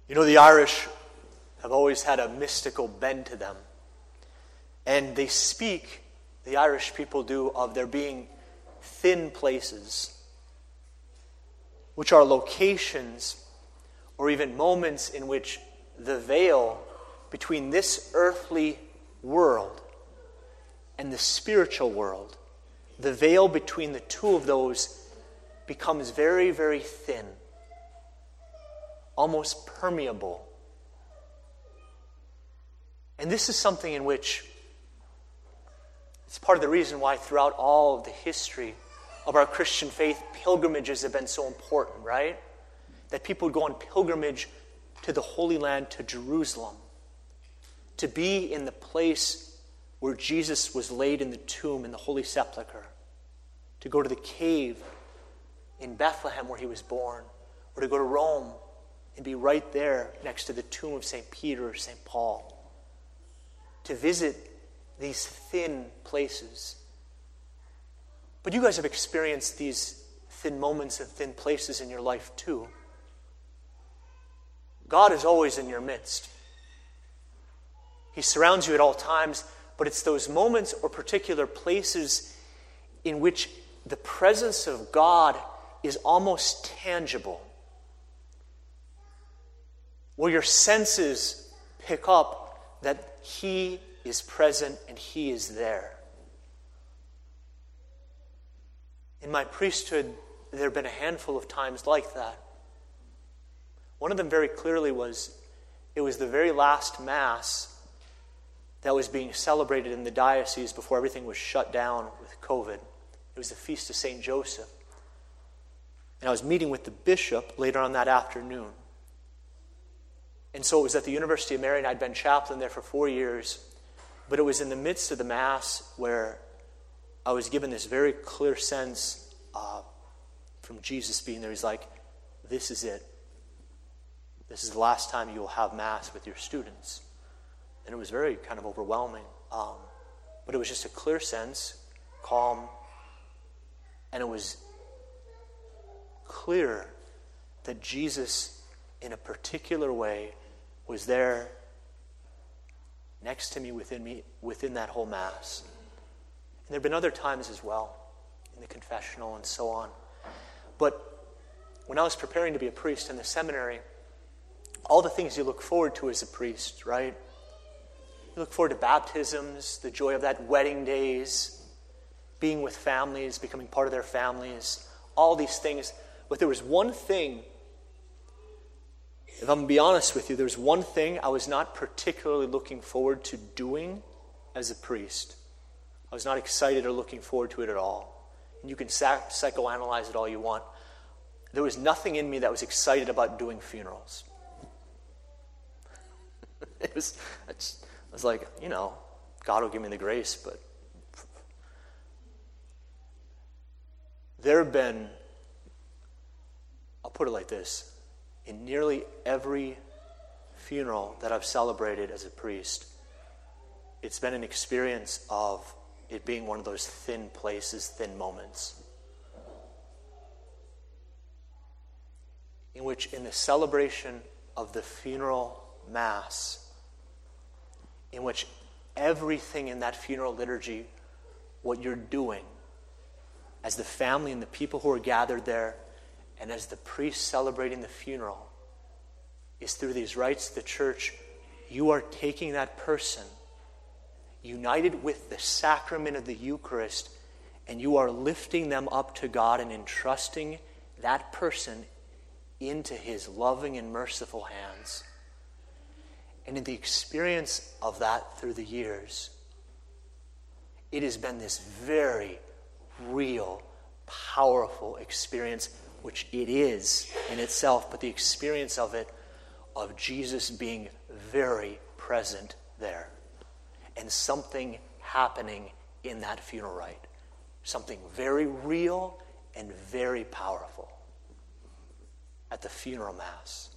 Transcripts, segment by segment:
You know, the Irish have always had a mystical bend to them. And they speak, the Irish people do, of there being thin places, which are locations or even moments in which the veil between this earthly world and the spiritual world, the veil between the two of those becomes very, very thin, almost permeable. And this is something in which it's part of the reason why throughout all of the history of our Christian faith, pilgrimages have been so important, right? That people would go on pilgrimage to the Holy Land, to Jerusalem, to be in the place where Jesus was laid in the tomb in the Holy Sepulchre, to go to the cave in Bethlehem where he was born, or to go to Rome and be right there next to the tomb of St. Peter or St. Paul, to visit these thin places. But you guys have experienced these thin moments and thin places in your life too. God is always in your midst. He surrounds you at all times, but it's those moments or particular places in which the presence of God is almost tangible, where your senses pick up that He is present and He is there. In my priesthood, there have been a handful of times like that. One of them very clearly was, it was the very last Mass that was being celebrated in the diocese before everything was shut down with COVID. It was the Feast of St. Joseph. And I was meeting with the bishop later on that afternoon. And so it was at the University of Mary, and I'd been chaplain there for 4 years. But it was in the midst of the Mass where I was given this very clear sense from Jesus being there. He's like, this is it. This is the last time you will have Mass with your students. And it was very kind of overwhelming. But it was just a clear sense, calm, and it was clear that Jesus, in a particular way, was there next to me, within that whole Mass. And there have been other times as well, in the confessional and so on. But when I was preparing to be a priest in the seminary, all the things you look forward to as a priest, right? You look forward to baptisms, the joy of that, wedding days, being with families, becoming part of their families, all these things. But there was one thing, if I'm going to be honest with you, there was one thing I was not particularly looking forward to doing as a priest. I was not excited or looking forward to it at all. And you can psychoanalyze it all you want. There was nothing in me that was excited about doing funerals. I was like, God will give me the grace, but there have been, I'll put it like this, in nearly every funeral that I've celebrated as a priest, it's been an experience of it being one of those thin places, thin moments, in which in the celebration of the funeral Mass, in which everything in that funeral liturgy, what you're doing as the family and the people who are gathered there, and as the priest celebrating the funeral, is through these rites of the church, you are taking that person, united with the sacrament of the Eucharist, and you are lifting them up to God and entrusting that person into His loving and merciful hands. And in the experience of that through the years, it has been this very real, powerful experience, which it is in itself, but the experience of it, of Jesus being very present there. And something happening in that funeral rite. Something very real and very powerful at the funeral Mass.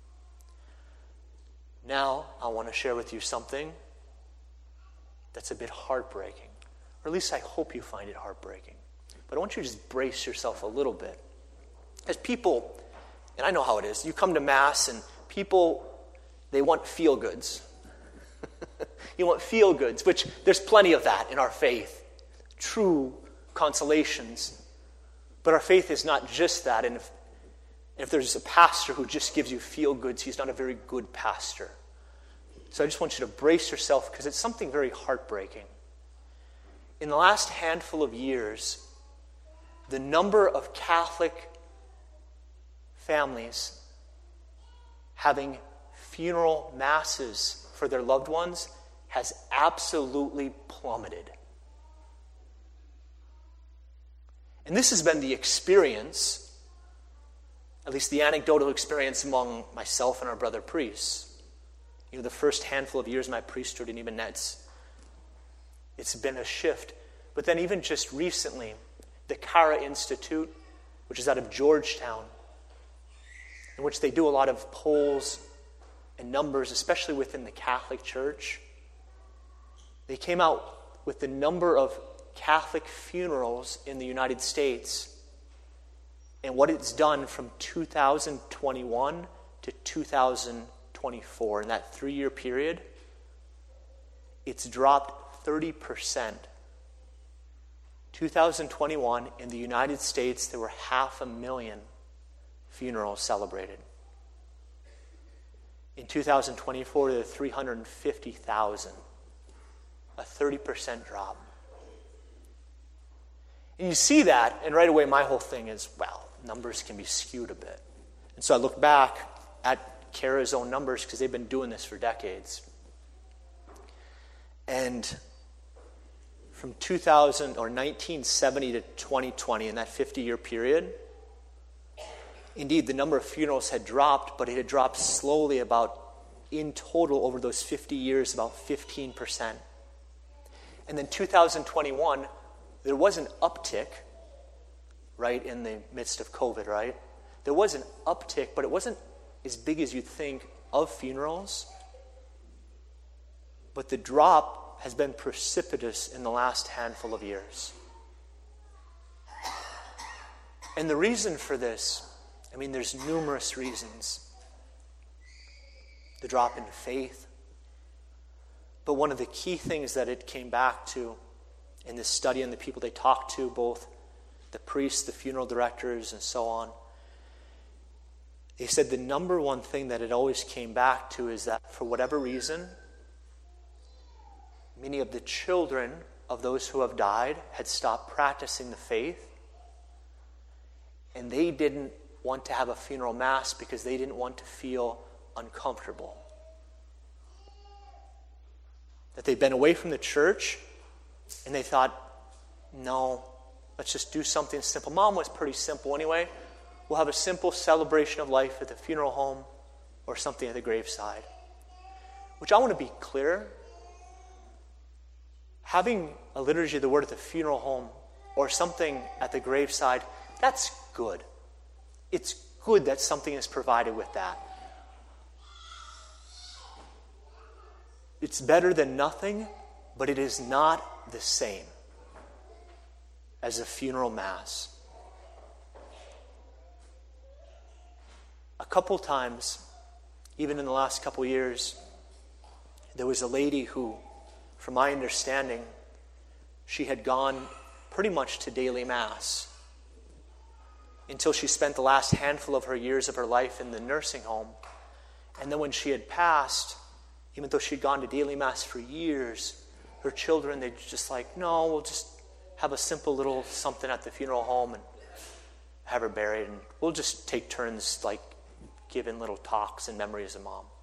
Now, I want to share with you something that's a bit heartbreaking. Or at least I hope you find it heartbreaking. But I want you to just brace yourself a little bit. As people, and I know how it is, you come to Mass and people, they want feel-goods. You want feel-goods, which there's plenty of that in our faith. True consolations. But our faith is not just that. And if there's a pastor who just gives you feel-goods, he's not a very good pastor. So I just want you to brace yourself because it's something very heartbreaking. In the last handful of years, the number of Catholic families having funeral masses for their loved ones has absolutely plummeted. And this has been the experience, at least the anecdotal experience among myself and our brother priests. The first handful of years of my priesthood, and even that's, it's been a shift. But then even just recently, the Cara Institute, which is out of Georgetown, in which they do a lot of polls and numbers, especially within the Catholic Church, they came out with the number of Catholic funerals in the United States and what it's done from 2021 to 2024. In that 3-year period, it's dropped 30%. 2021, in the United States, there were 500,000 funerals celebrated. In 2024, there were 350,000. A 30% drop. And you see that, and right away my whole thing is, well, numbers can be skewed a bit. And so I look back at Cara's own numbers because they've been doing this for decades. And from 1970 to 2020, in that 50-year period, indeed the number of funerals had dropped, but it had dropped slowly about, in total over those 50 years, about 15%. And then 2021, there was an uptick, right, in the midst of COVID, right? There was an uptick, but it wasn't as big as you'd think of funerals. But the drop has been precipitous in the last handful of years. And the reason for this, there's numerous reasons. The drop in faith. But one of the key things that it came back to in this study and the people they talked to, both the priests, the funeral directors, and so on, they said the number one thing that it always came back to is that for whatever reason, many of the children of those who have died had stopped practicing the faith, and they didn't want to have a funeral mass because they didn't want to feel uncomfortable. That they'd been away from the church, and they thought, no, let's just do something simple. Mom was pretty simple anyway. We'll have a simple celebration of life at the funeral home or something at the graveside. Which I want to be clear, having a liturgy of the word at the funeral home or something at the graveside, that's good. It's good that something is provided with that. It's better than nothing, but it is not the same as a funeral mass. A couple times, even in the last couple years, there was a lady who, from my understanding, she had gone pretty much to daily mass until she spent the last handful of her years of her life in the nursing home. And then when she had passed, even though she'd gone to daily mass for years, her children, they'd just like, no, we'll just have a simple little something at the funeral home and have her buried, and we'll just take turns like giving little talks and memories of Mom.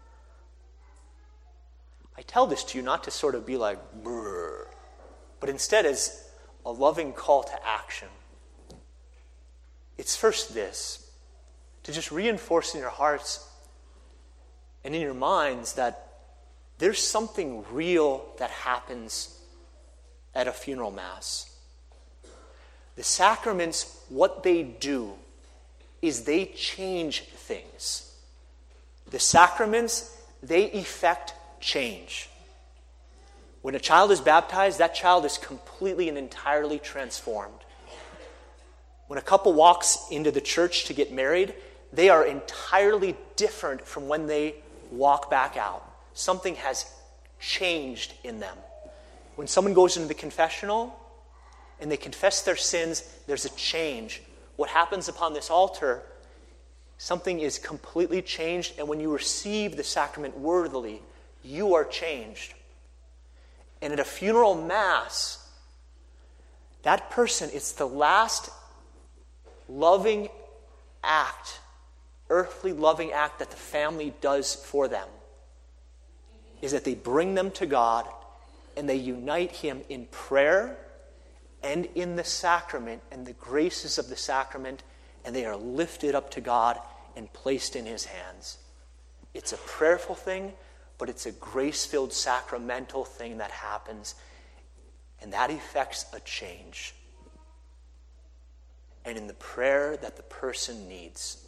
I tell this to you not to sort of be like, brr, but instead as a loving call to action. It's first this, to just reinforce in your hearts and in your minds that there's something real that happens at a funeral mass. The sacraments, what they do is they change things. The sacraments, they effect change. When a child is baptized, that child is completely and entirely transformed. When a couple walks into the church to get married, they are entirely different from when they walk back out. Something has changed in them. When someone goes into the confessional and they confess their sins, there's a change. What happens upon this altar, something is completely changed, and when you receive the sacrament worthily, you are changed. And at a funeral mass, that person, it's the last loving act, earthly loving act that the family does for them, is that they bring them to God and they unite him in prayer and in the sacrament and the graces of the sacrament, and they are lifted up to God and placed in his hands. It's a prayerful thing, but it's a grace-filled sacramental thing that happens, and that effects a change. And in the prayer that the person needs.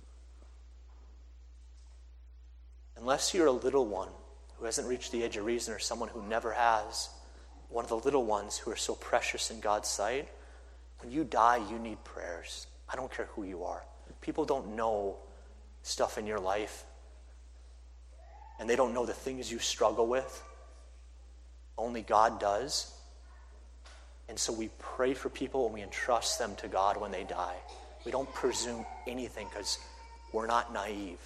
Unless you're a little one who hasn't reached the age of reason, or someone who never has, one of the little ones who are so precious in God's sight, when you die, you need prayers. I don't care who you are. People don't know stuff in your life, and they don't know the things you struggle with. Only God does. And so we pray for people and we entrust them to God when they die. We don't presume anything because we're not naive.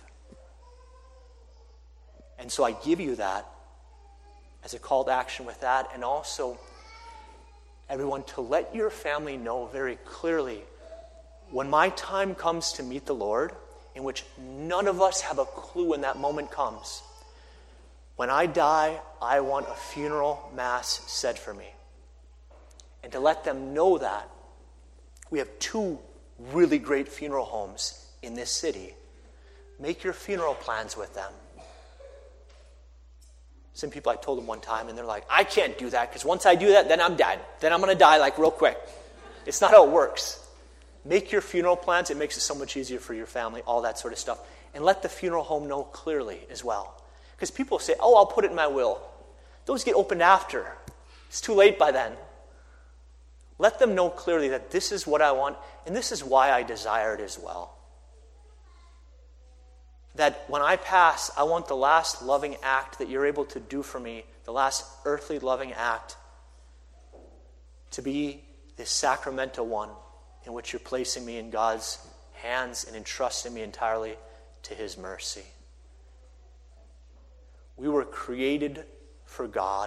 And so I give you that as a call to action with that, and also everyone to let your family know very clearly, when my time comes to meet the Lord, in which none of us have a clue when that moment comes, when I die, I want a funeral mass said for me. And to let them know that. We have 2 really great funeral homes in this city. Make your funeral plans with them. Some people, I told them one time, and they're like, I can't do that, because once I do that, then I'm dead. Then I'm going to die like real quick. It's not how it works. Make your funeral plans. It makes it so much easier for your family, all that sort of stuff. And let the funeral home know clearly as well. Because people say, oh, I'll put it in my will. Those get opened after. It's too late by then. Let them know clearly that this is what I want, and this is why I desire it as well. That when I pass, I want the last loving act that you're able to do for me, the last earthly loving act, to be this sacramental one in which you're placing me in God's hands and entrusting me entirely to his mercy. We were created for God.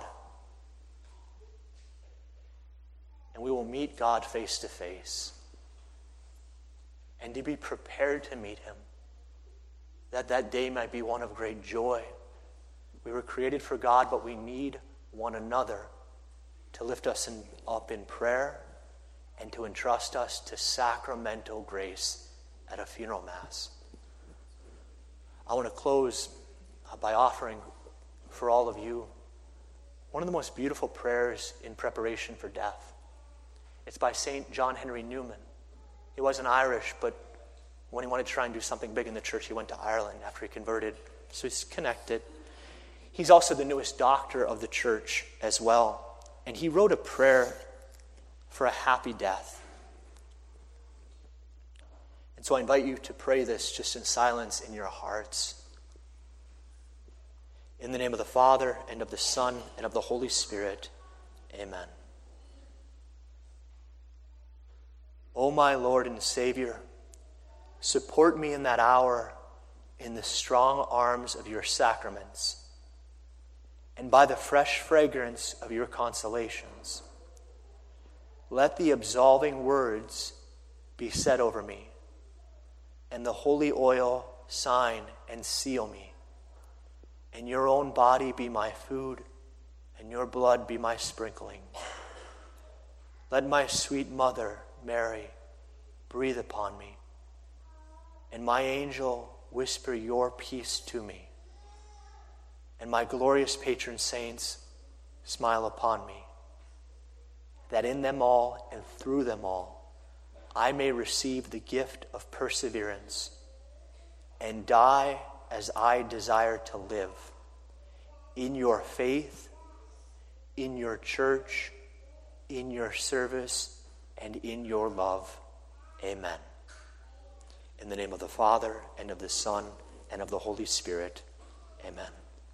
And we will meet God face to face. And to be prepared to meet him, that that day might be one of great joy. We were created for God, but we need one another to lift us up in prayer and to entrust us to sacramental grace at a funeral mass. I want to close by offering for all of you one of the most beautiful prayers in preparation for death. It's by St. John Henry Newman. He wasn't Irish, but when he wanted to try and do something big in the church, he went to Ireland after he converted. So he's connected. He's also the newest doctor of the church as well. And he wrote a prayer for a happy death. And so I invite you to pray this just in silence in your hearts. In the name of the Father, and of the Son, and of the Holy Spirit. Amen. O my Lord and Savior, support me in that hour in the strong arms of your sacraments, and by the fresh fragrance of your consolations. Let the absolving words be said over me, and the holy oil sign and seal me, and your own body be my food, and your blood be my sprinkling. Let my sweet mother, Mary, breathe upon me, and my angel whisper your peace to me, and my glorious patron saints smile upon me, that in them all and through them all I may receive the gift of perseverance and die as I desire to live, in your faith, in your church, in your service, and in your love. Amen. In the name of the Father, and of the Son, and of the Holy Spirit. Amen.